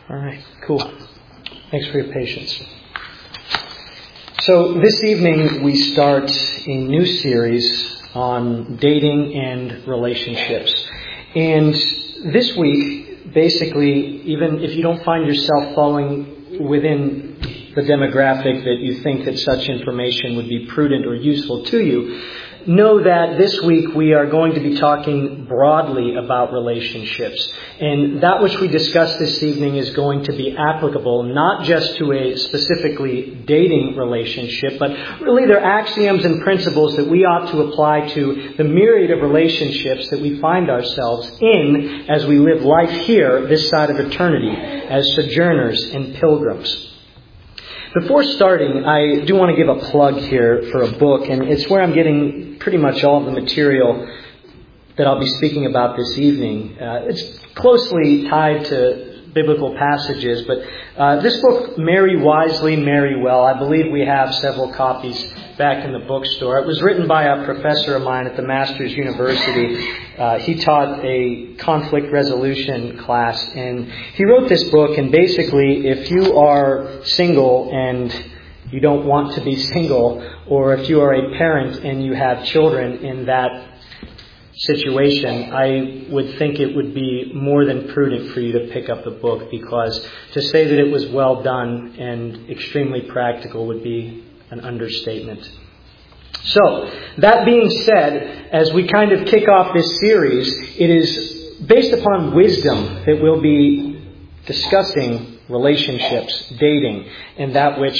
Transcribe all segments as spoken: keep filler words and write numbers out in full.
All right, cool. Thanks for your patience. So this evening we start a new series on dating and relationships. And this week, basically, even if you don't find yourself falling within the demographic that you think that such information would be prudent or useful to you, know that this week we are going to be talking broadly about relationships. And that which we discuss this evening is going to be applicable not just to a specifically dating relationship, but really they're axioms and principles that we ought to apply to the myriad of relationships that we find ourselves in as we live life here, this side of eternity, as sojourners and pilgrims. Before starting, I do want to give a plug here for a book, and it's where I'm getting pretty much all of the material that I'll be speaking about this evening. Uh, it's closely tied to biblical passages, but uh, this book, Marry Wisely, Marry Well, I believe we have several copies back in the bookstore. It was written by a professor of mine at the Masters University. Uh, he taught a conflict resolution class, and he wrote this book, and basically if you are single and you don't want to be single, or if you are a parent and you have children in that situation, I would think it would be more than prudent for you to pick up the book, because to say that it was well done and extremely practical would be an understatement. So, that being said, as we kind of kick off this series, it is based upon wisdom that we'll be discussing relationships, dating, and that which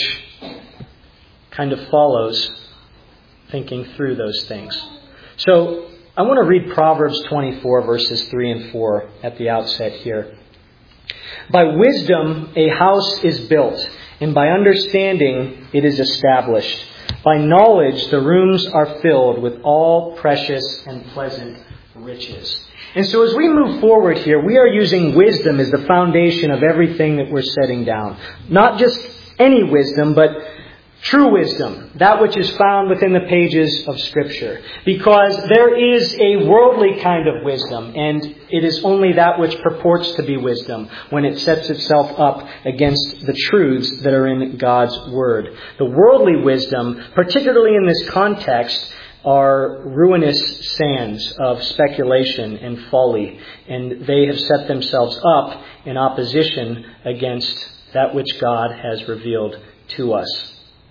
kind of follows thinking through those things. So, I want to read Proverbs twenty-four, verses three and four at the outset here. By wisdom a house is built, and by understanding it is established. By knowledge the rooms are filled with all precious and pleasant riches. And so as we move forward here, we are using wisdom as the foundation of everything that we're setting down. Not just any wisdom, but true wisdom, that which is found within the pages of Scripture. Because there is a worldly kind of wisdom, and it is only that which purports to be wisdom when it sets itself up against the truths that are in God's Word. The worldly wisdom, particularly in this context, are ruinous sands of speculation and folly, and they have set themselves up in opposition against that which God has revealed to us.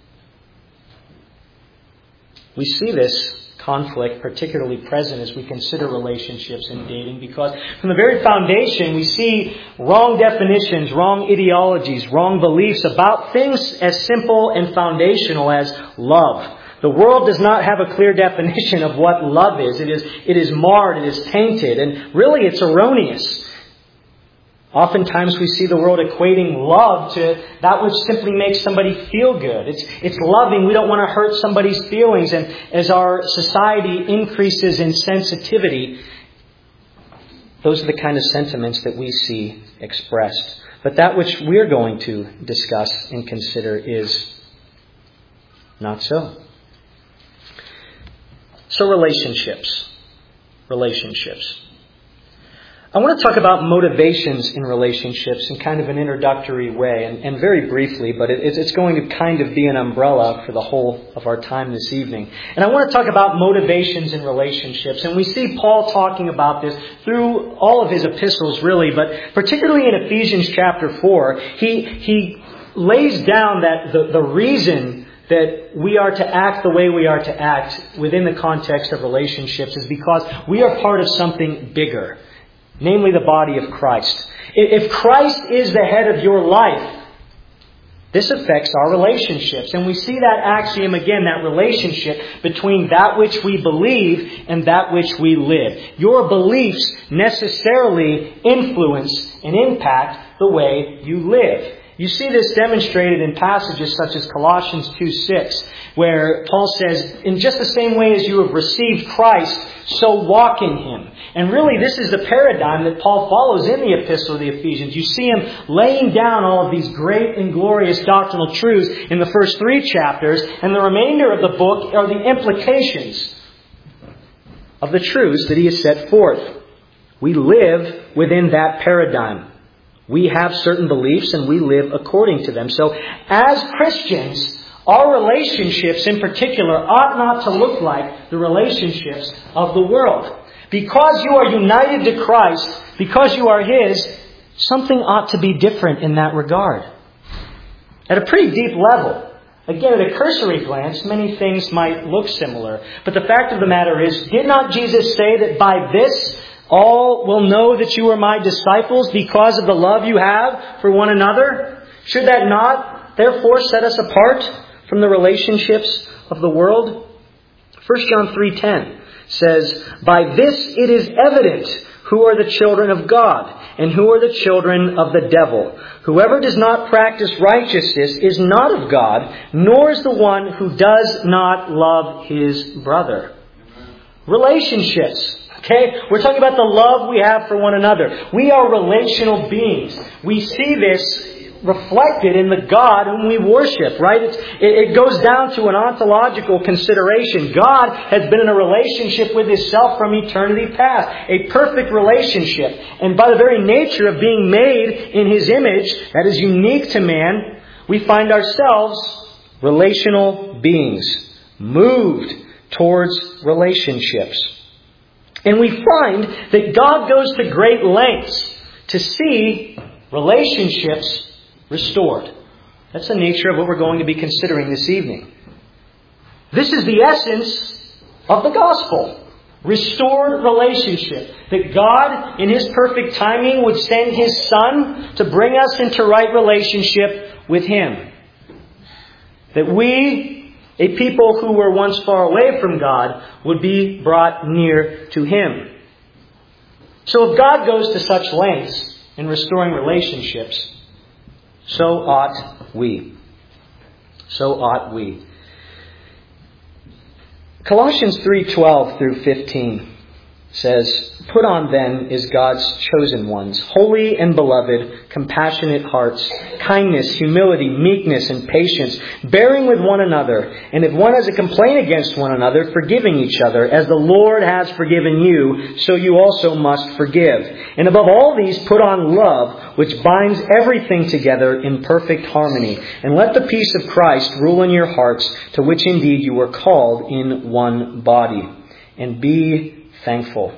We see this conflict particularly present as we consider relationships and dating, because from the very foundation we see wrong definitions, wrong ideologies, wrong beliefs about things as simple and foundational as love. The world does not have a clear definition of what love is. It is, it is marred, it is tainted, and really it's erroneous. Oftentimes we see the world equating love to that which simply makes somebody feel good. It's, it's loving. We don't want to hurt somebody's feelings. And as our society increases in sensitivity, those are the kind of sentiments that we see expressed. But that which we're going to discuss and consider is not so. So relationships. Relationships. I want to talk about motivations in relationships in kind of an introductory way, and, and very briefly, but it, it's going to kind of be an umbrella for the whole of our time this evening. And I want to talk about motivations in relationships, and we see Paul talking about this through all of his epistles, really, but particularly in Ephesians chapter four, he, he lays down that the, the reason that we are to act the way we are to act within the context of relationships is because we are part of something bigger. Namely, the body of Christ. If Christ is the head of your life, this affects our relationships. And we see that axiom again, that relationship between that which we believe and that which we live. Your beliefs necessarily influence and impact the way you live. You see this demonstrated in passages such as Colossians two six, where Paul says, in just the same way as you have received Christ, so walk in Him. And really, this is the paradigm that Paul follows in the epistle of the Ephesians. You see him laying down all of these great and glorious doctrinal truths in the first three chapters, and the remainder of the book are the implications of the truths that he has set forth. We live within that paradigm. We have certain beliefs and we live according to them. So as Christians, our relationships in particular ought not to look like the relationships of the world. Because you are united to Christ, because you are His, something ought to be different in that regard. At a pretty deep level. Again, at a cursory glance, many things might look similar. But the fact of the matter is, did not Jesus say that by this all will know that you are my disciples because of the love you have for one another? Should that not, therefore, set us apart from the relationships of the world? First John three ten says, by this it is evident who are the children of God and who are the children of the devil. Whoever does not practice righteousness is not of God, nor is the one who does not love his brother. Relationships. Okay? We're talking about the love we have for one another. We are relational beings. We see this reflected in the God whom we worship, right? It's, it, it goes down to an ontological consideration. God has been in a relationship with Himself from eternity past. A perfect relationship. And by the very nature of being made in His image, that is unique to man, we find ourselves relational beings. Moved towards relationships. And we find that God goes to great lengths to see relationships restored. That's the nature of what we're going to be considering this evening. This is the essence of the gospel. Restored relationship. That God, in His perfect timing, would send His Son to bring us into right relationship with Him. That we, a people who were once far away from God, would be brought near to Him. So if God goes to such lengths in restoring relationships, so ought we. So ought we. Colossians three twelve through fifteen says, put on then is God's chosen ones, holy and beloved, compassionate hearts, kindness, humility, meekness, and patience, bearing with one another, and if one has a complaint against one another, forgiving each other, as the Lord has forgiven you, so you also must forgive. And above all these, put on love, which binds everything together in perfect harmony. And let the peace of Christ rule in your hearts, to which indeed you were called in one body. And be thankful.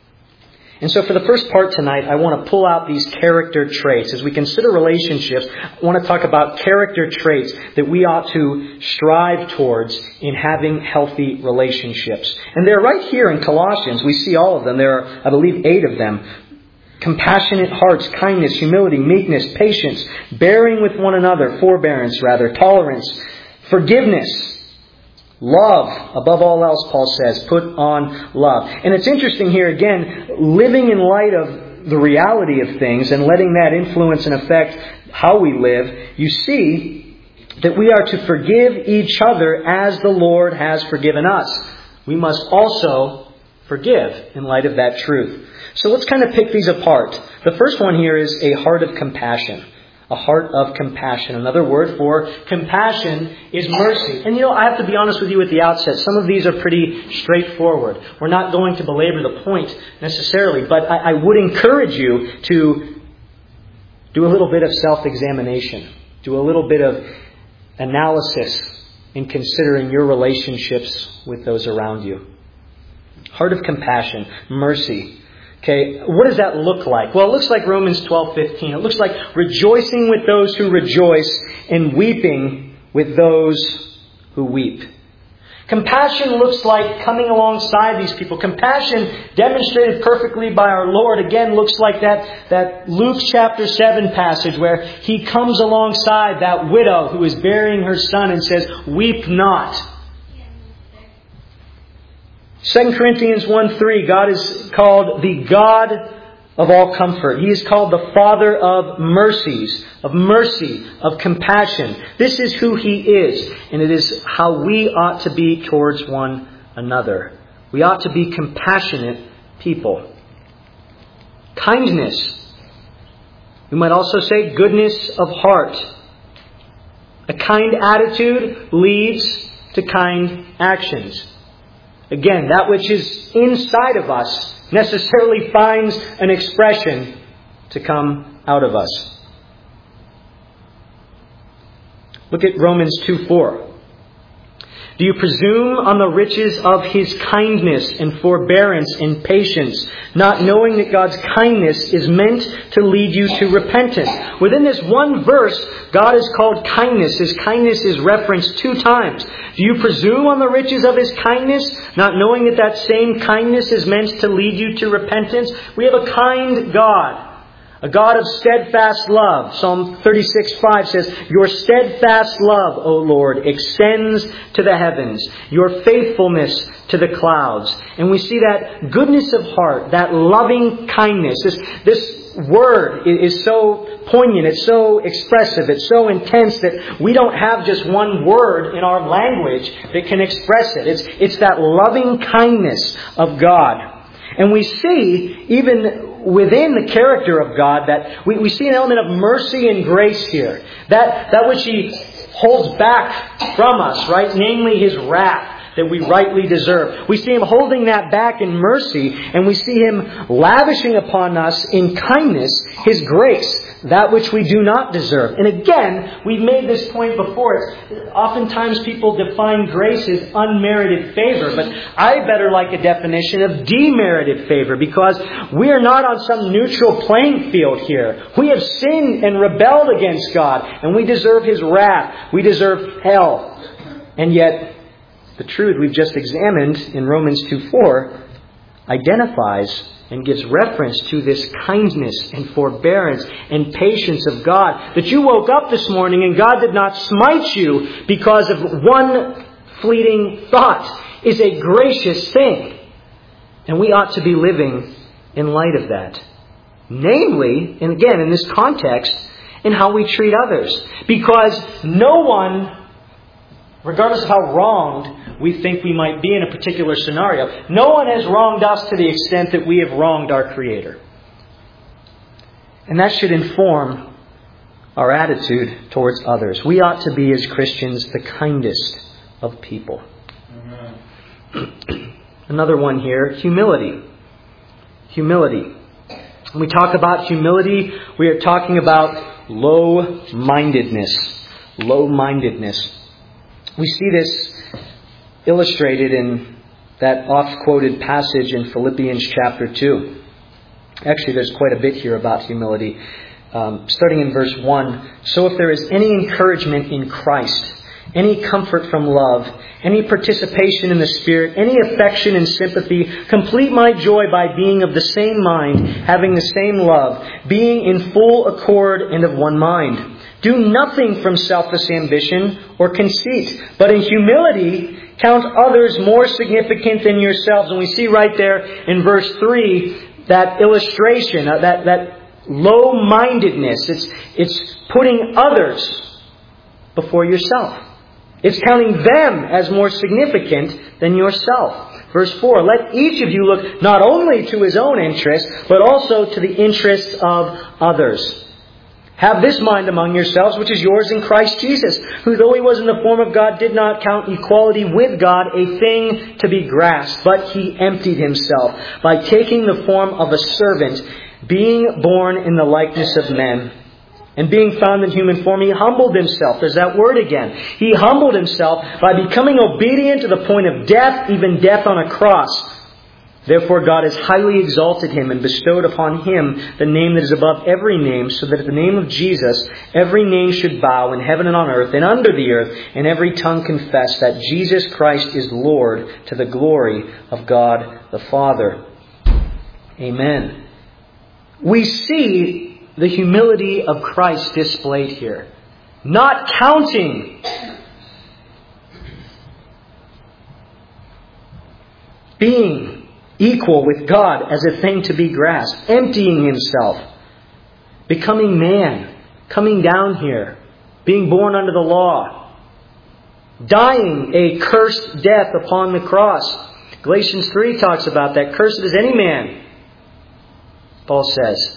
And so for the first part tonight, I want to pull out these character traits. As we consider relationships, I want to talk about character traits that we ought to strive towards in having healthy relationships. And they're right here in Colossians. We see all of them. There are, I believe, eight of them. Compassionate hearts, kindness, humility, meekness, patience, bearing with one another, forbearance rather, tolerance, forgiveness, love. Above all else, Paul says, put on love. And it's interesting here again, living in light of the reality of things and letting that influence and affect how we live, you see that we are to forgive each other as the Lord has forgiven us. We must also forgive in light of that truth. So let's kind of pick these apart. The first one here is a heart of compassion. A heart of compassion. Another word for compassion is mercy. And you know, I have to be honest with you at the outset. Some of these are pretty straightforward. We're not going to belabor the point necessarily, but I, I would encourage you to do a little bit of self-examination. Do a little bit of analysis in considering your relationships with those around you. Heart of compassion, mercy. Okay, what does that look like? Well, it looks like Romans twelve fifteen. It looks like rejoicing with those who rejoice and weeping with those who weep. Compassion looks like coming alongside these people. Compassion, demonstrated perfectly by our Lord, again looks like that, that Luke chapter seven passage where He comes alongside that widow who is burying her son and says, weep not. Second Corinthians one three, God is called the God of all comfort. He is called the Father of mercies, of mercy, of compassion. This is who He is, and it is how we ought to be towards one another. We ought to be compassionate people. Kindness. We might also say goodness of heart. A kind attitude leads to kind actions. Again, that which is inside of us necessarily finds an expression to come out of us. Look at Romans two four. Do you presume on the riches of His kindness and forbearance and patience, not knowing that God's kindness is meant to lead you to repentance? Within this one verse, God is called kindness. His kindness is referenced two times. Do you presume on the riches of His kindness, not knowing that that same kindness is meant to lead you to repentance? We have a kind God. A God of steadfast love. Psalm thirty-six five says, Your steadfast love, O Lord, extends to the heavens. Your faithfulness to the clouds. And we see that goodness of heart, that loving kindness. This, this word is so poignant. It's so expressive. It's so intense that we don't have just one word in our language that can express it. It's, it's that loving kindness of God. And we see, even within the character of God, that we, we see an element of mercy and grace here. That, that which He holds back from us, right? Namely His wrath that we rightly deserve. We see Him holding that back in mercy, and we see Him lavishing upon us in kindness His grace, that which we do not deserve. And again, we've made this point before. It's, oftentimes people define grace as unmerited favor, but I better like a definition of demerited favor, because we are not on some neutral playing field here. We have sinned and rebelled against God, and we deserve His wrath. We deserve hell. And yet, the truth we've just examined in Romans two four identifies and gives reference to this kindness and forbearance and patience of God. That you woke up this morning and God did not smite you because of one fleeting thought is a gracious thing. And we ought to be living in light of that. Namely, and again in this context, in how we treat others. Because no one, regardless of how wronged we think we might be in a particular scenario, no one has wronged us to the extent that we have wronged our Creator. And that should inform our attitude towards others. We ought to be, as Christians, the kindest of people. Amen. Another one here, humility. Humility. When we talk about humility, we are talking about low-mindedness. Low-mindedness. We see this illustrated in that oft-quoted passage in Philippians chapter two. Actually, there's quite a bit here about humility. Um, starting in verse one. So if there is any encouragement in Christ, any comfort from love, any participation in the Spirit, any affection and sympathy, complete my joy by being of the same mind, having the same love, being in full accord and of one mind. Do nothing from selfish ambition or conceit, but in humility count others more significant than yourselves. And we see right there in verse three that illustration, uh, that, that low-mindedness. It's, it's putting others before yourself. It's counting them as more significant than yourself. Verse four, let each of you look not only to his own interests, but also to the interests of others. Have this mind among yourselves, which is yours in Christ Jesus, who though He was in the form of God, did not count equality with God a thing to be grasped, but He emptied Himself by taking the form of a servant, being born in the likeness of men. And being found in human form, He humbled Himself. There's that word again. He humbled Himself by becoming obedient to the point of death, even death on a cross. Therefore God has highly exalted Him and bestowed upon Him the name that is above every name, so that at the name of Jesus every name should bow in heaven and on earth and under the earth, and every tongue confess that Jesus Christ is Lord, to the glory of God the Father. Amen. We see the humility of Christ displayed here. Not counting being equal with God as a thing to be grasped. Emptying Himself. Becoming man. Coming down here. Being born under the law. Dying a cursed death upon the cross. Galatians three talks about that. Cursed is any man, Paul says.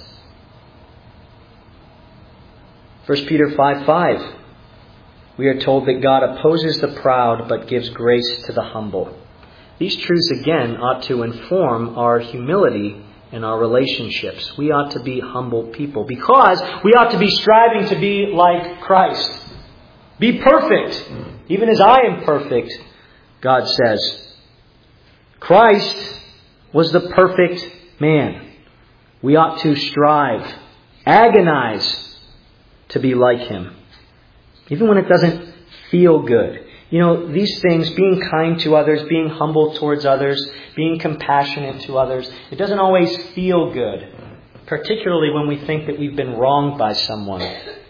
First Peter five five. We are told that God opposes the proud but gives grace to the humble. These truths again ought to inform our humility in our relationships. We ought to be humble people because we ought to be striving to be like Christ. Be perfect, even as I am perfect, God says. Christ was the perfect man. We ought to strive, agonize to be like Him, even when it doesn't feel good. You know, these things, being kind to others, being humble towards others, being compassionate to others, it doesn't always feel good, particularly when we think that we've been wronged by someone.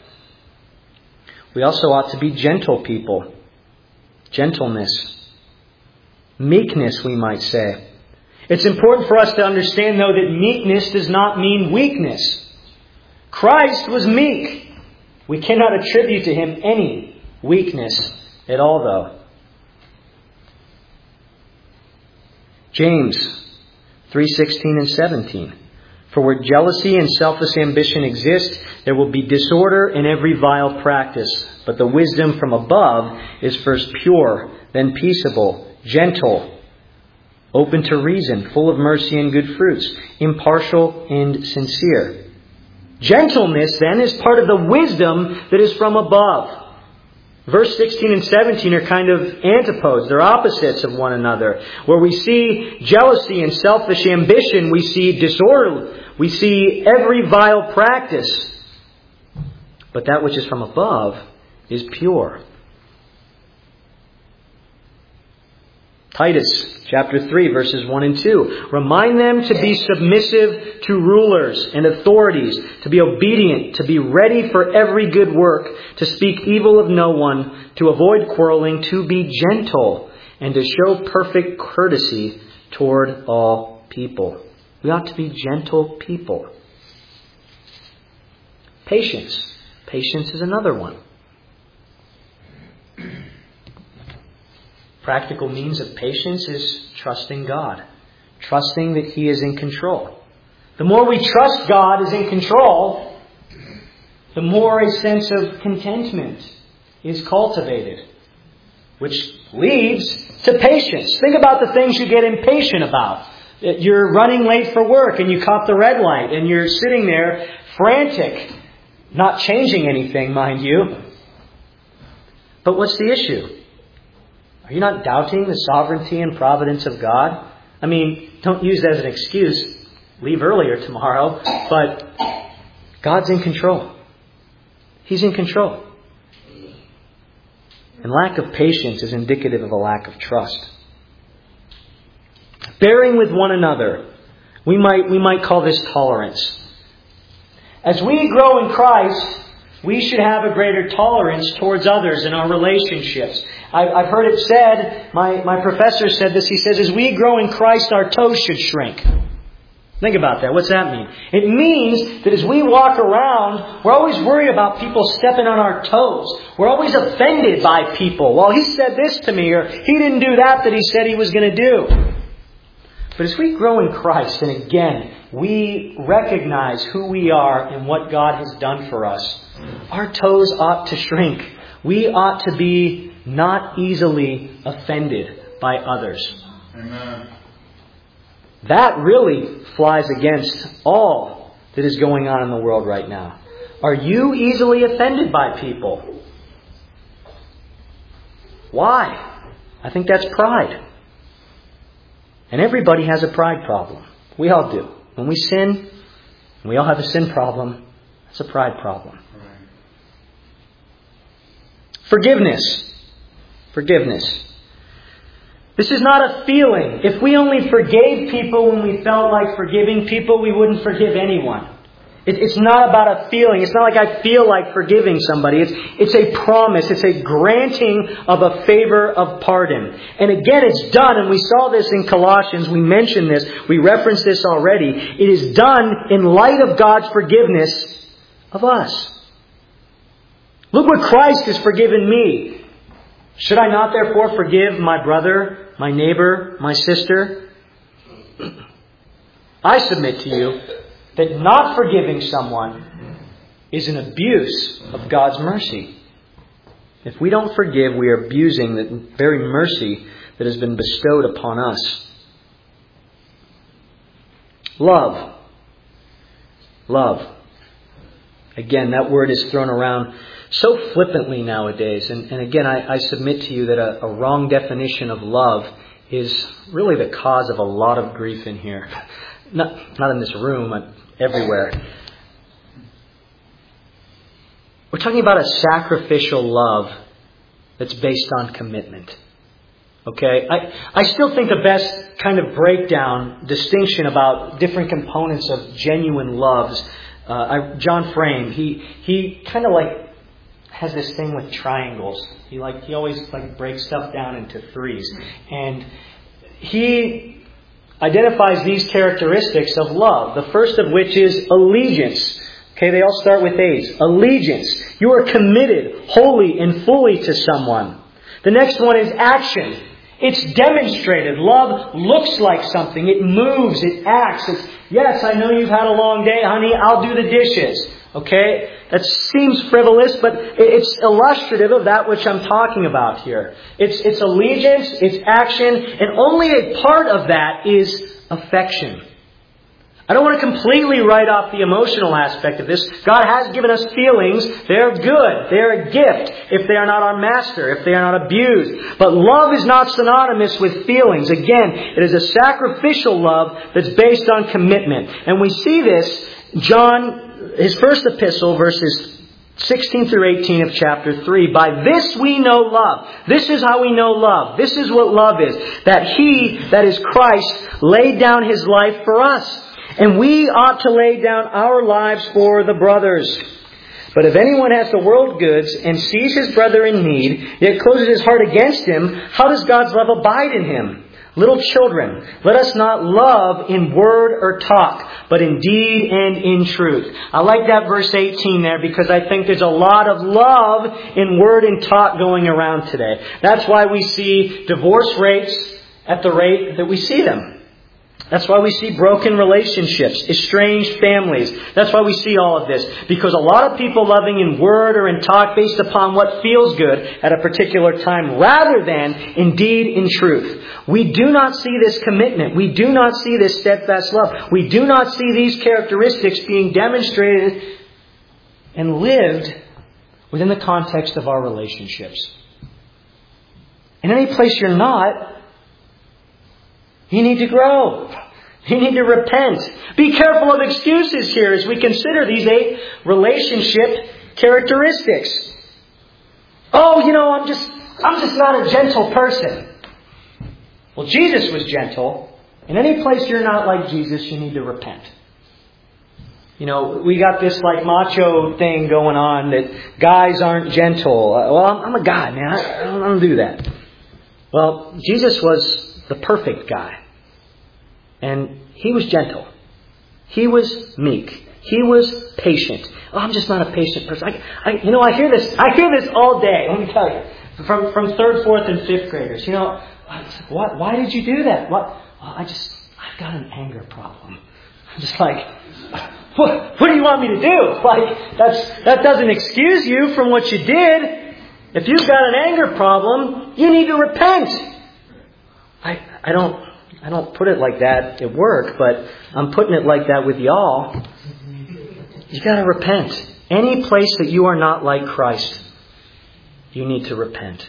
We also ought to be gentle people. Gentleness. Meekness, we might say. It's important for us to understand, though, that meekness does not mean weakness. Christ was meek. We cannot attribute to Him any weakness at all, though. James three sixteen and seventeen. For where jealousy and selfish ambition exist, there will be disorder in every vile practice. But the wisdom from above is first pure, then peaceable, gentle, open to reason, full of mercy and good fruits, impartial and sincere. Gentleness, then, is part of the wisdom that is from above. Verse sixteen and seventeen are kind of antipodes. They're opposites of one another. Where we see jealousy and selfish ambition, we see disorder. We see every vile practice. But that which is from above is pure. Titus chapter three, verses one and two. Remind them to be submissive to rulers and authorities, to be obedient, to be ready for every good work, to speak evil of no one, to avoid quarreling, to be gentle, and to show perfect courtesy toward all people. We ought to be gentle people. Patience. Patience is another one. Practical means of patience is trusting God. Trusting that He is in control. The more we trust God is in control, the more a sense of contentment is cultivated. Which leads to patience. Think about the things you get impatient about. You're running late for work and you caught the red light and you're sitting there frantic. Not changing anything, mind you. But what's the issue? Are you not doubting the sovereignty and providence of God? I mean, don't use that as an excuse. Leave earlier tomorrow. But God's in control. He's in control. And lack of patience is indicative of a lack of trust. Bearing with one another. We might, we might call this tolerance. As we grow in Christ, we should have a greater tolerance towards others in our relationships. I've, I've heard it said, my, my professor said this, he says, as we grow in Christ, our toes should shrink. Think about that. What's that mean? It means that as we walk around, we're always worried about people stepping on our toes. We're always offended by people. Well, he said this to me, or he didn't do that that he said he was going to do. But as we grow in Christ, and again, we recognize who we are and what God has done for us, our toes ought to shrink. We ought to be not easily offended by others. Amen. That really flies against all that is going on in the world right now. Are you easily offended by people? Why? I think that's pride. And everybody has a pride problem. We all do. When we sin, we all have a sin problem. It's a pride problem. Right. Forgiveness. Forgiveness. This is not a feeling. If we only forgave people when we felt like forgiving people, we wouldn't forgive anyone. It, it's not about a feeling. It's not like I feel like forgiving somebody. It's, it's a promise. It's a granting of a favor of pardon. And again, it's done, and we saw this in Colossians. We mentioned this. We referenced this already. It is done in light of God's forgiveness of us. Look what Christ has forgiven me. Should I not therefore forgive my brother, my neighbor, my sister? I submit to you that not forgiving someone is an abuse of God's mercy. If we don't forgive, we are abusing the very mercy that has been bestowed upon us. Love. Love. Again, that word is thrown around so flippantly nowadays. And, and again, I, I submit to you that a, a wrong definition of love is really the cause of a lot of grief in here. Not, not in this room, but everywhere. We're talking about a sacrificial love that's based on commitment. Okay? I, I still think the best kind of breakdown, distinction about different components of genuine loves, uh, I, John Frame, he he kind of like has this thing with triangles. He like he always like breaks stuff down into threes. And he identifies these characteristics of love. The first of which is allegiance. Okay, they all start with A's. Allegiance. You are committed wholly and fully to someone. The next one is action. It's demonstrated. Love looks like something. It moves. It acts. It's, yes, I know you've had a long day, honey. I'll do the dishes. Okay? That seems frivolous, but it's illustrative of that which I'm talking about here. It's, it's allegiance. It's action. And only a part of that is affection. I don't want to completely write off the emotional aspect of this. God has given us feelings. They're good. They're a gift if they are not our master, if they are not abused. But love is not synonymous with feelings. Again, it is a sacrificial love that's based on commitment. And we see this, John, his first epistle, verses sixteen through eighteen of chapter three. By this we know love. This is how we know love. This is what love is. That He, that is Christ, laid down His life for us. And we ought to lay down our lives for the brothers. But if anyone has the world goods and sees his brother in need, yet closes his heart against him, how does God's love abide in him? Little children, let us not love in word or talk, but in deed and in truth. I like that verse eighteen there because I think there's a lot of love in word and talk going around today. That's why we see divorce rates at the rate that we see them. That's why we see broken relationships, estranged families. That's why we see all of this. Because a lot of people loving in word or in talk based upon what feels good at a particular time rather than in deed, in truth. We do not see this commitment. We do not see this steadfast love. We do not see these characteristics being demonstrated and lived within the context of our relationships. In any place you're not, you need to grow. You need to repent. Be careful of excuses here as we consider these eight relationship characteristics. Oh, you know, I'm just, I'm just not a gentle person. Well, Jesus was gentle. In any place you're not like Jesus, you need to repent. You know, we got this like macho thing going on that guys aren't gentle. Uh, well, I'm, I'm a guy, man. I, I don't, I don't do that. Well, Jesus was the perfect guy. And He was gentle. He was meek. He was patient. Oh, I'm just not a patient person. I, I, you know, I hear this. I hear this all day. Let me tell you, from from third, fourth, and fifth graders. You know, why why did you do that? What? Well, I just I've got an anger problem. I'm just like, what? What do you want me to do? Like that's that doesn't excuse you from what you did. If you've got an anger problem, you need to repent. I, I don't I don't put it like that at work, but I'm putting it like that with y'all. You got to repent. Any place that you are not like Christ, you need to repent.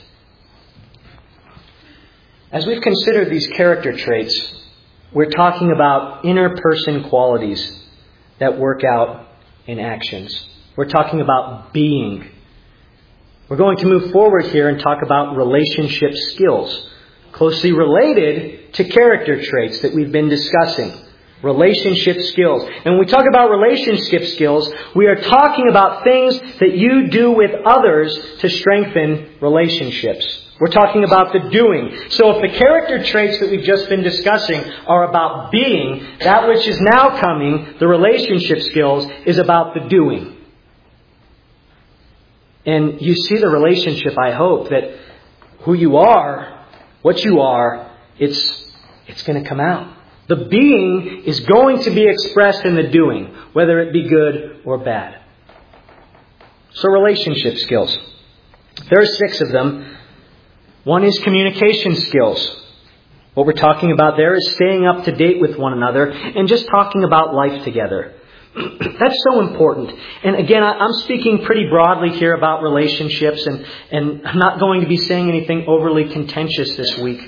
As we've considered these character traits, we're talking about inner person qualities that work out in actions. We're talking about being. We're going to move forward here and talk about relationship skills, closely related to character traits that we've been discussing. Relationship skills. And when we talk about relationship skills, we are talking about things that you do with others to strengthen relationships. We're talking about the doing. So if the character traits that we've just been discussing are about being, that which is now coming, the relationship skills, is about the doing. And you see the relationship, I hope, that who you are, what you are, it's it's going to come out. The being is going to be expressed in the doing, whether it be good or bad. So relationship skills. There are six of them. One is communication skills. What we're talking about there is staying up to date with one another and just talking about life together. That's so important. And again, I'm speaking pretty broadly here about relationships, and, and I'm not going to be saying anything overly contentious this week.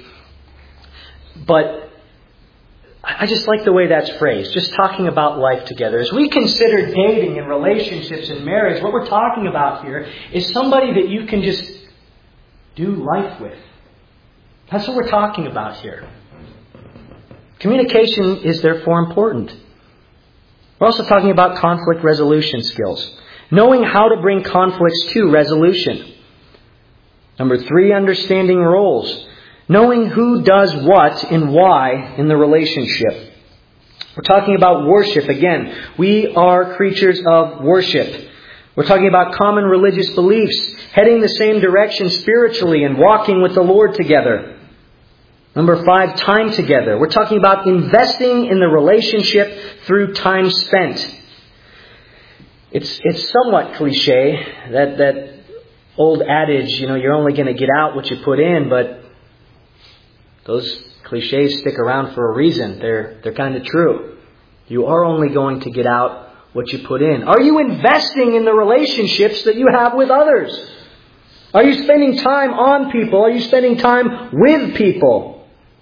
But I just like the way that's phrased, just talking about life together. As we consider dating and relationships and marriage, what we're talking about here is somebody that you can just do life with. That's what we're talking about here. Communication is therefore important. We're also talking about conflict resolution skills. Knowing how to bring conflicts to resolution. Number three, understanding roles. Knowing who does what and why in the relationship. We're talking about worship. Again, we are creatures of worship. We're talking about common religious beliefs, heading the same direction spiritually and walking with the Lord together. Number five, time together. We're talking about investing in the relationship through time spent. It's it's somewhat cliche, that, that old adage, you know, you're only going to get out what you put in, but those cliches stick around for a reason. They're they're kind of true. You are only going to get out what you put in. Are you investing in the relationships that you have with others? Are you spending time on people? Are you spending time with people?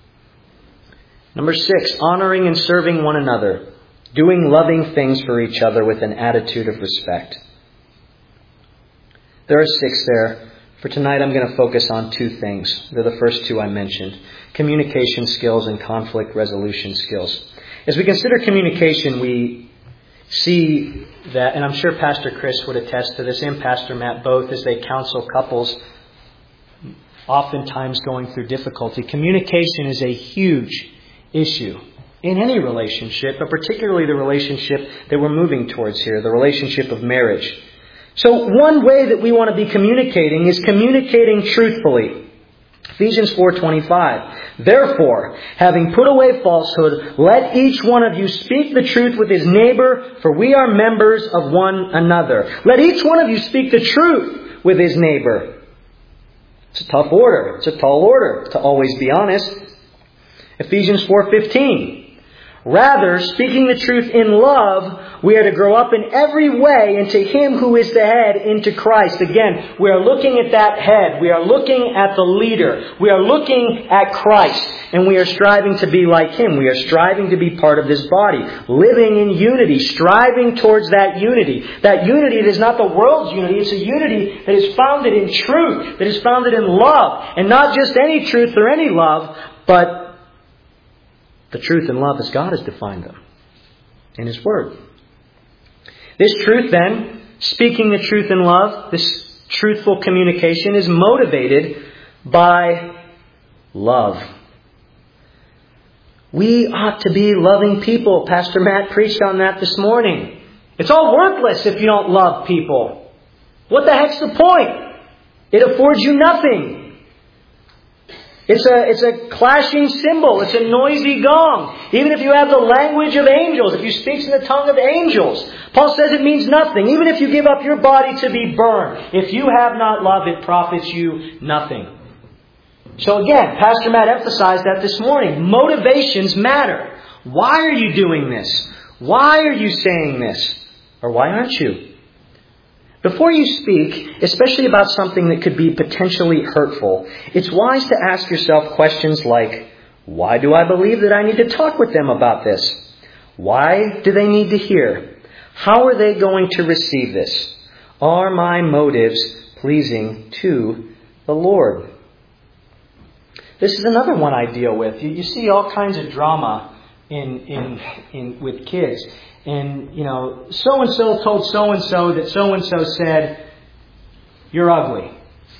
Number six, honoring and serving one another. Doing loving things for each other with an attitude of respect. There are six there. For tonight, I'm going to focus on two things. They're the first two I mentioned. Communication skills and conflict resolution skills. As we consider communication, we see that, and I'm sure Pastor Chris would attest to this, and Pastor Matt both, as they counsel couples oftentimes going through difficulty. Communication is a huge issue in any relationship, but particularly the relationship that we're moving towards here, the relationship of marriage. So one way that we want to be communicating is communicating truthfully. Ephesians four twenty-five. Therefore, having put away falsehood, let each one of you speak the truth with his neighbor, for we are members of one another. Let each one of you speak the truth with his neighbor. It's a tough order. It's a tall order, to always be honest. Ephesians four fifteen. Rather, speaking the truth in love, we are to grow up in every way into Him who is the head, into Christ. Again, we are looking at that head. We are looking at the leader. We are looking at Christ. And we are striving to be like Him. We are striving to be part of this body. Living in unity. Striving towards that unity. That unity that is not the world's unity. It's a unity that is founded in truth. That is founded in love. And not just any truth or any love, but the truth and love as God has defined them in His Word. This truth then, speaking the truth in love, this truthful communication is motivated by love. We ought to be loving people. Pastor Matt preached on that this morning. It's all worthless if you don't love people. What the heck's the point? It affords you nothing. It's a, it's a clashing cymbal. It's a noisy gong. Even if you have the language of angels, if you speak in the tongue of angels, Paul says it means nothing. Even if you give up your body to be burned, if you have not love, it profits you nothing. So again, Pastor Matt emphasized that this morning. Motivations matter. Why are you doing this? Why are you saying this? Or why aren't you? Before you speak, especially about something that could be potentially hurtful, it's wise to ask yourself questions like, why do I believe that I need to talk with them about this? Why do they need to hear? How are they going to receive this? Are my motives pleasing to the Lord? This is another one I deal with. You, you see all kinds of drama in in in with kids. And, you know, so-and-so told so-and-so that so-and-so said, you're ugly.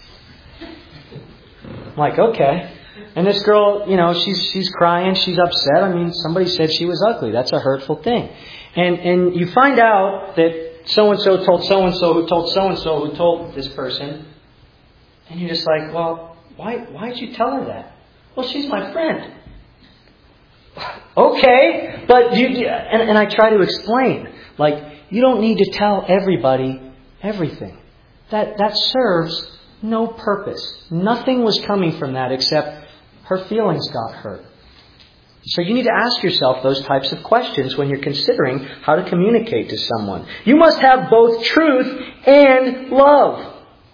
I'm like, okay. And this girl, you know, she's she's crying, she's upset. I mean, somebody said she was ugly. That's a hurtful thing. And and you find out that so-and-so told so-and-so who told so-and-so who told this person. And you're just like, well, why why'd you tell her that? Well, she's my friend. Okay, but you, and, and I try to explain, like, you don't need to tell everybody everything. That that serves no purpose. Nothing was coming from that except her feelings got hurt. So you need to ask yourself those types of questions when you're considering how to communicate to someone. You must have both truth and love.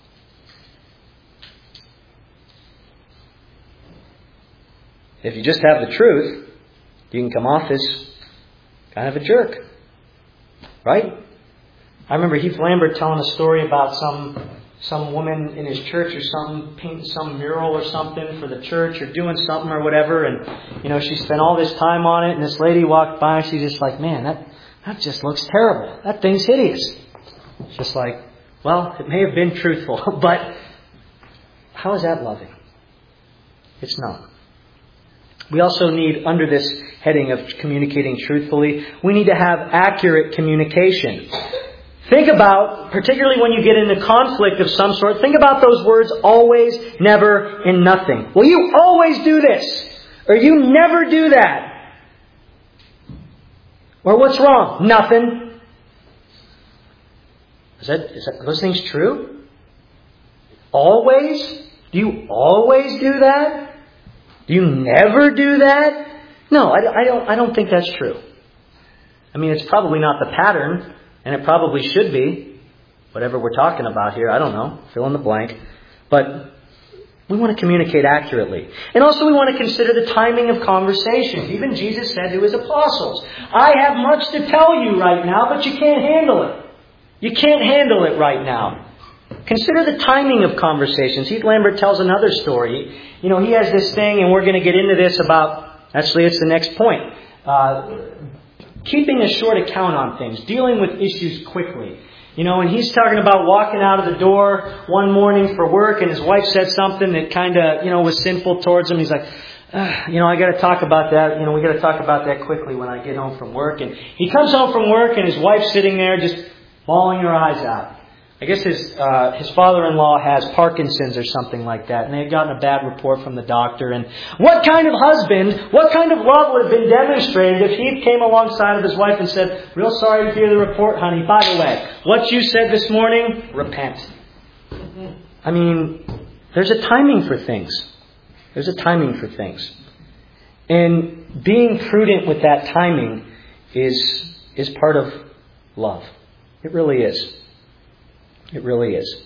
If you just have the truth, you can come off as kind of a jerk. Right? I remember Heath Lambert telling a story about some some woman in his church or something, painting some mural or something for the church or doing something or whatever. And, you know, she spent all this time on it. And this lady walked by and she's just like, man, that, that just looks terrible. That thing's hideous. It's just like, well, it may have been truthful, but how is that loving? It's not. We also need, under this heading of communicating truthfully, we need to have accurate communication. Think about, particularly when you get into conflict of some sort, think about those words always, never, and nothing. Well, you always do this, or you never do that. Or what's wrong? Nothing. Is that, is that, are those things true? Always? Do you always do that? Do you never do that? No, I, I don't. I don't think that's true. I mean, it's probably not the pattern, and it probably should be. Whatever we're talking about here, I don't know. Fill in the blank. But we want to communicate accurately. And also we want to consider the timing of conversations. Even Jesus said to His apostles, I have much to tell you right now, but you can't handle it. You can't handle it right now. Consider the timing of conversations. Heath Lambert tells another story. You know, he has this thing, and we're going to get into this about, actually it's the next point, uh, keeping a short account on things, dealing with issues quickly. You know, and he's talking about walking out of the door one morning for work, and his wife said something that kind of, you know, was sinful towards him. He's like, uh, you know, I got to talk about that. You know, we got to talk about that quickly when I get home from work. And he comes home from work, and his wife's sitting there just bawling her eyes out. I guess his uh, his father-in-law has Parkinson's or something like that, and they had gotten a bad report from the doctor. And what kind of husband, what kind of love would have been demonstrated if he came alongside of his wife and said, real sorry to hear the report, honey. By the way, what you said this morning, repent. I mean, there's a timing for things. There's a timing for things. And being prudent with that timing is is part of love. It really is. It really is.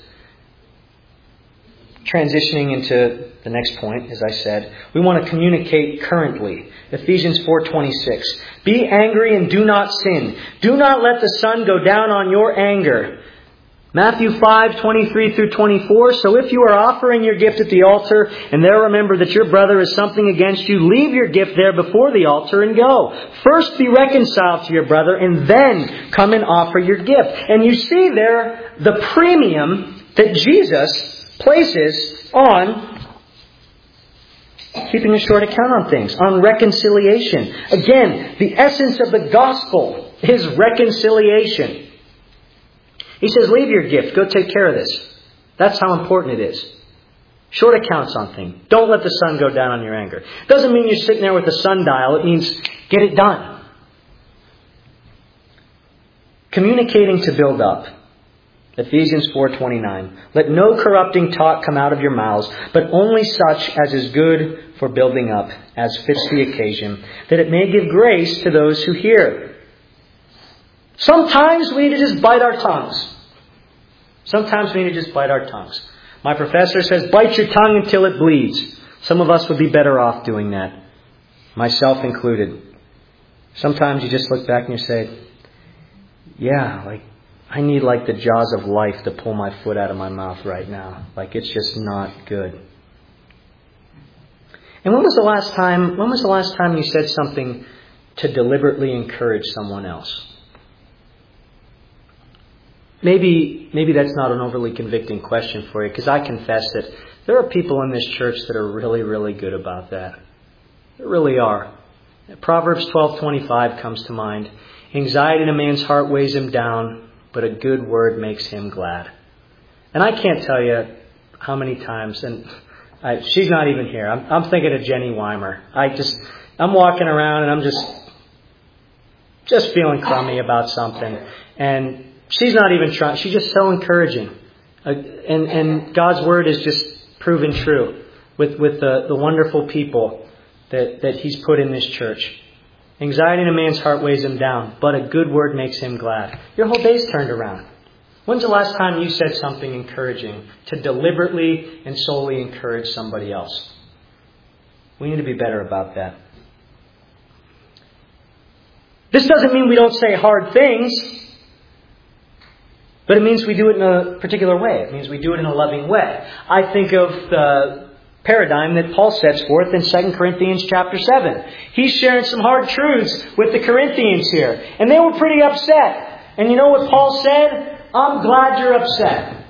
Transitioning into the next point, as I said, we want to communicate currently. Ephesians four twenty-six. Be angry and do not sin. Do not let the sun go down on your anger. Matthew five twenty-three through twenty-four. So if you are offering your gift at the altar, and there remember that your brother has something against you, leave your gift there before the altar and go. First be reconciled to your brother, and then come and offer your gift. And you see there the premium that Jesus places on keeping a short account on things, on reconciliation. Again, the essence of the gospel is reconciliation. He says, leave your gift. Go take care of this. That's how important it is. Short accounts on things. Don't let the sun go down on your anger. Doesn't mean you're sitting there with a sundial. It means get it done. Communicating to build up. Ephesians four twenty-nine. Let no corrupting talk come out of your mouths, but only such as is good for building up, as fits the occasion, that it may give grace to those who hear. Sometimes we need to just bite our tongues. Sometimes we need to just bite our tongues. My professor says, bite your tongue until it bleeds. Some of us would be better off doing that. Myself included. Sometimes you just look back and you say, yeah, like, I need like the jaws of life to pull my foot out of my mouth right now. Like, it's just not good. And when was the last time, when was the last time you said something to deliberately encourage someone else? Maybe maybe that's not an overly convicting question for you, because I confess that there are people in this church that are really, really good about that. There really are. Proverbs twelve twenty-five comes to mind. Anxiety in a man's heart weighs him down, but a good word makes him glad. And I can't tell you how many times, and I, she's not even here. I'm, I'm thinking of Jenny Weimer. I just, I'm walking around and I'm just, just feeling crummy about something. And she's not even trying. She's just so encouraging. Uh, and, and God's Word is just proven true with, with the, the wonderful people that, that he's put in this church. Anxiety in a man's heart weighs him down, but a good word makes him glad. Your whole day's turned around. When's the last time you said something encouraging to deliberately and solely encourage somebody else? We need to be better about that. This doesn't mean we don't say hard things, but it means we do it in a particular way. It means we do it in a loving way. I think of the paradigm that Paul sets forth in Second Corinthians chapter seven. He's sharing some hard truths with the Corinthians here, and they were pretty upset. And you know what Paul said? I'm glad you're upset.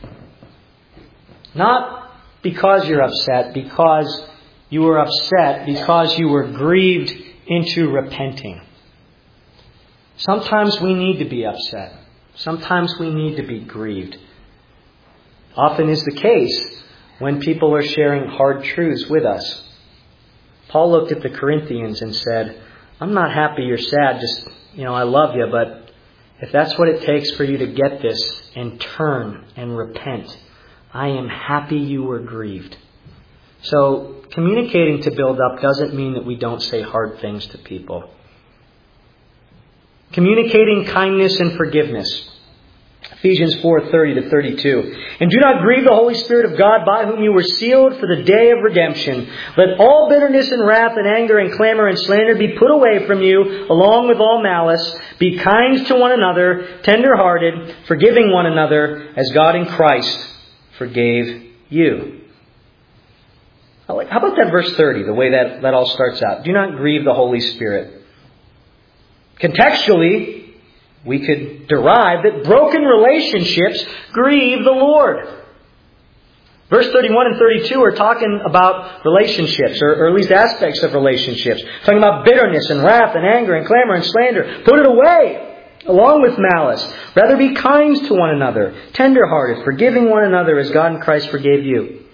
Not because you're upset, because you were upset, because you were grieved into repenting. Sometimes we need to be upset. Sometimes we need to be grieved. Often is the case when people are sharing hard truths with us. Paul looked at the Corinthians and said, I'm not happy you're sad, just, you know, I love you, but if that's what it takes for you to get this and turn and repent, I am happy you were grieved. So communicating to build up doesn't mean that we don't say hard things to people. Communicating kindness and forgiveness. Ephesians four, thirty to thirty-two. And do not grieve the Holy Spirit of God, by whom you were sealed for the day of redemption. Let all bitterness and wrath and anger and clamor and slander be put away from you, along with all malice. Be kind to one another, tender-hearted, forgiving one another, as God in Christ forgave you. How about that verse thirty, the way that, that all starts out? Do not grieve the Holy Spirit. Contextually, we could derive that broken relationships grieve the Lord. Verse thirty-one and thirty-two are talking about relationships, or, or at least aspects of relationships. Talking about bitterness and wrath and anger and clamor and slander. Put it away, along with malice. Rather be kind to one another, tender-hearted, forgiving one another as God in Christ forgave you.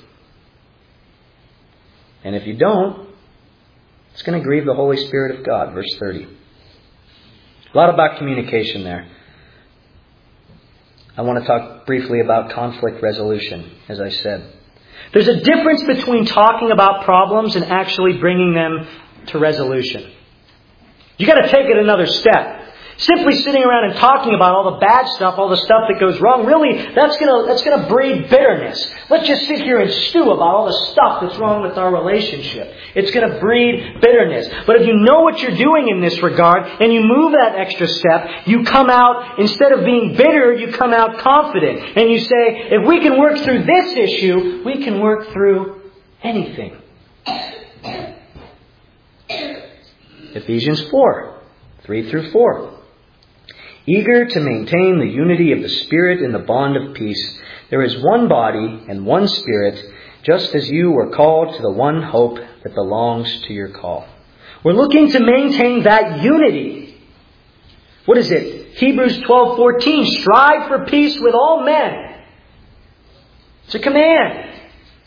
And if you don't, it's going to grieve the Holy Spirit of God. Verse thirty. A lot about communication there. I want to talk briefly about conflict resolution, as I said. There's a difference between talking about problems and actually bringing them to resolution. You've got to take it another step. Simply sitting around and talking about all the bad stuff, all the stuff that goes wrong, really, that's going to that's going to breed bitterness. Let's just sit here and stew about all the stuff that's wrong with our relationship. It's going to breed bitterness. But if you know what you're doing in this regard, and you move that extra step, you come out, instead of being bitter, you come out confident. And you say, if we can work through this issue, we can work through anything. Ephesians four, three through four. Eager to maintain the unity of the Spirit in the bond of peace, there is one body and one Spirit, just as you were called to the one hope that belongs to your call. We're looking to maintain that unity. What is it? Hebrews twelve fourteen. Strive for peace with all men. It's a command.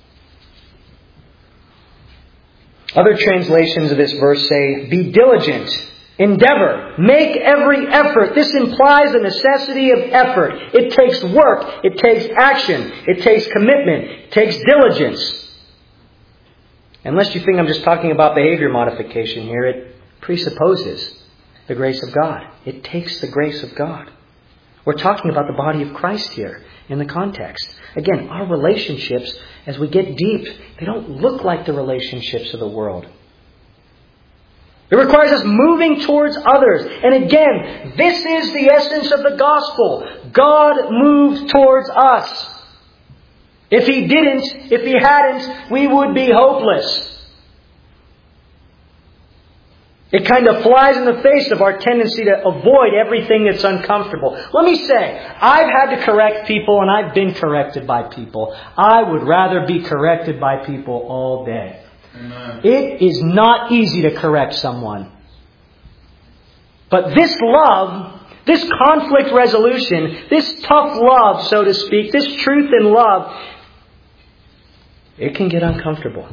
Other translations of this verse say, be diligent. Endeavor. Make every effort. This implies a necessity of effort. It takes work. It takes action. It takes commitment. It takes diligence. Unless you think I'm just talking about behavior modification here, it presupposes the grace of God. It takes the grace of God. We're talking about the body of Christ here in the context. Again, our relationships, as we get deep, they don't look like the relationships of the world. It requires us moving towards others. And again, this is the essence of the gospel. God moved towards us. If He didn't, if He hadn't, we would be hopeless. It kind of flies in the face of our tendency to avoid everything that's uncomfortable. Let me say, I've had to correct people and I've been corrected by people. I would rather be corrected by people all day. Amen. It is not easy to correct someone. But this love, this conflict resolution, this tough love, so to speak, this truth in love, it can get uncomfortable.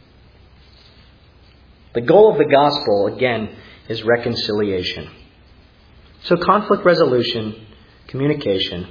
The goal of the gospel, again, is reconciliation. So conflict resolution, communication,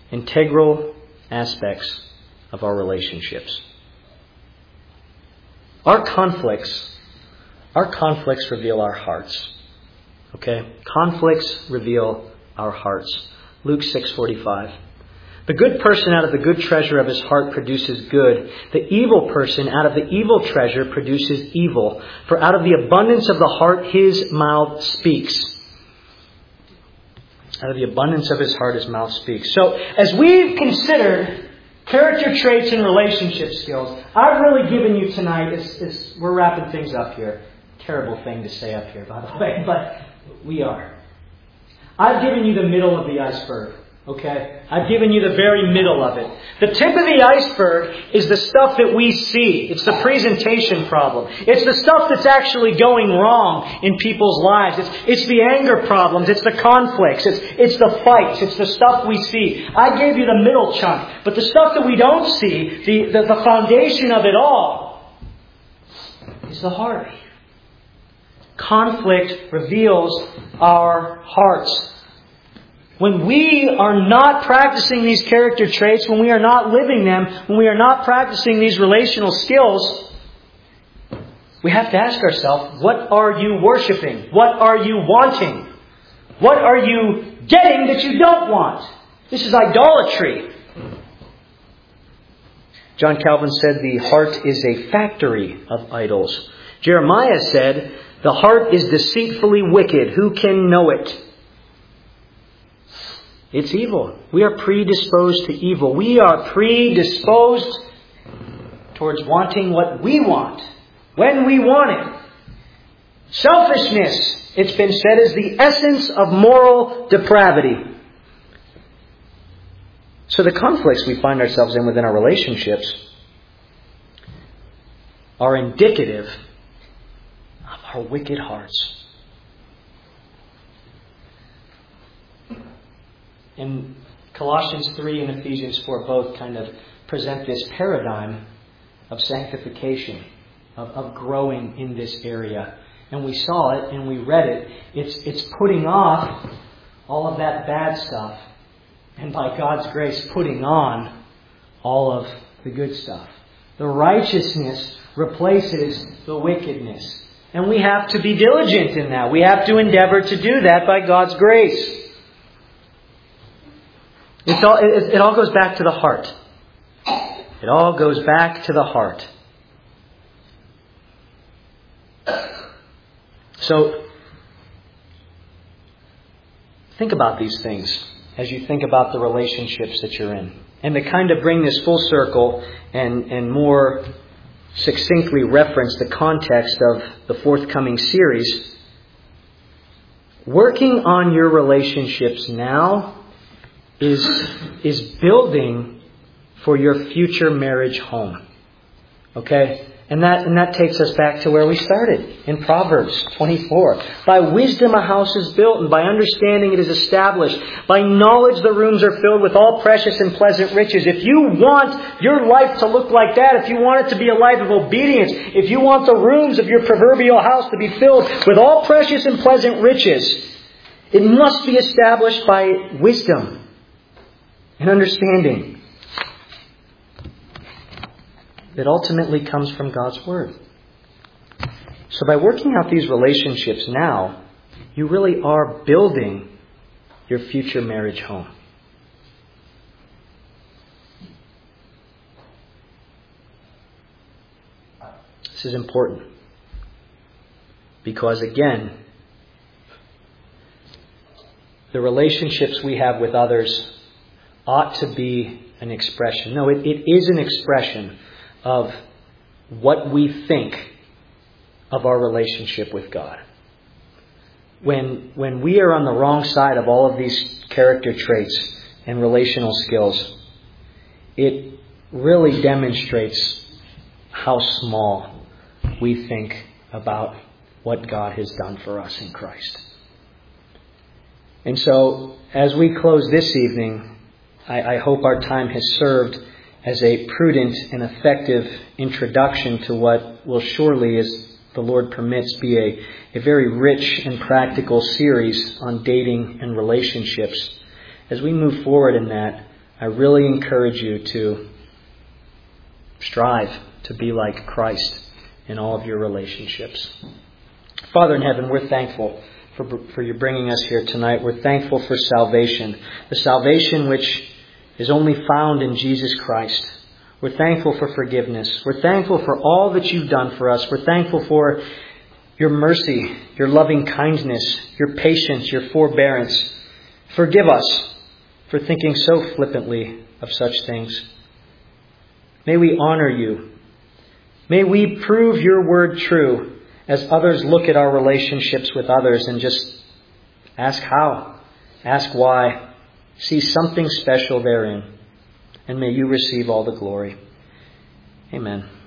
integral aspects of our relationships. Our conflicts, our conflicts reveal our hearts. Okay? Conflicts reveal our hearts. Luke six forty-five. The good person out of the good treasure of his heart produces good. The evil person out of the evil treasure produces evil. For out of the abundance of the heart his mouth speaks. Out of the abundance of his heart his mouth speaks. So as we've considered character traits and relationship skills, I've really given you tonight, as, as we're wrapping things up here. Terrible thing to say up here, by the way, but we are. I've given you the middle of the iceberg. Okay? I've given you the very middle of it. The tip of the iceberg is the stuff that we see. It's the presentation problem. It's the stuff that's actually going wrong in people's lives. It's, it's the anger problems. It's the conflicts. It's, it's the fights. It's the stuff we see. I gave you the middle chunk. But the stuff that we don't see, the, the, the foundation of it all, is the heart. Conflict reveals our hearts. When we are not practicing these character traits, when we are not living them, when we are not practicing these relational skills, we have to ask ourselves, what are you worshiping? What are you wanting? What are you getting that you don't want? This is idolatry. John Calvin said the heart is a factory of idols. Jeremiah said, the heart is deceitfully wicked. Who can know it? It's evil. We are predisposed to evil. We are predisposed towards wanting what we want, when we want it. Selfishness, it's been said, is the essence of moral depravity. So the conflicts we find ourselves in within our relationships are indicative of our wicked hearts. And Colossians three and Ephesians four both kind of present this paradigm of sanctification, of, of growing in this area. And we saw it and we read it. It's, it's putting off all of that bad stuff. And by God's grace, putting on all of the good stuff. The righteousness replaces the wickedness. And we have to be diligent in that. We have to endeavor to do that by God's grace. It's all, it, it all goes back to the heart. It all goes back to the heart. So, think about these things as you think about the relationships that you're in. And to kind of bring this full circle and, and more succinctly reference the context of the forthcoming series, working on your relationships now is, is building for your future marriage home. Okay? And that, and that takes us back to where we started in Proverbs twenty-four. By wisdom a house is built, and by understanding it is established. By knowledge the rooms are filled with all precious and pleasant riches. If you want your life to look like that, if you want it to be a life of obedience, if you want the rooms of your proverbial house to be filled with all precious and pleasant riches, it must be established by wisdom and understanding that ultimately comes from God's Word. So by working out these relationships now, you really are building your future marriage home. This is important because, again, the relationships we have with others ought to be an expression. No, it, it is an expression of what we think of our relationship with God. When, when we are on the wrong side of all of these character traits and relational skills, it really demonstrates how small we think about what God has done for us in Christ. And so, as we close this evening, I, I hope our time has served as a prudent and effective introduction to what will surely, as the Lord permits, be a, a very rich and practical series on dating and relationships. As we move forward in that, I really encourage you to strive to be like Christ in all of your relationships. Father in heaven, we're thankful for, for you bringing us here tonight. We're thankful for salvation, the salvation which is only found in Jesus Christ. We're thankful for forgiveness. We're thankful for all that you've done for us. We're thankful for your mercy, your loving kindness, your patience, your forbearance. Forgive us for thinking so flippantly of such things. May we honor you. May we prove your word true as others look at our relationships with others and just ask how, ask why, see something special therein. And may you receive all the glory. Amen.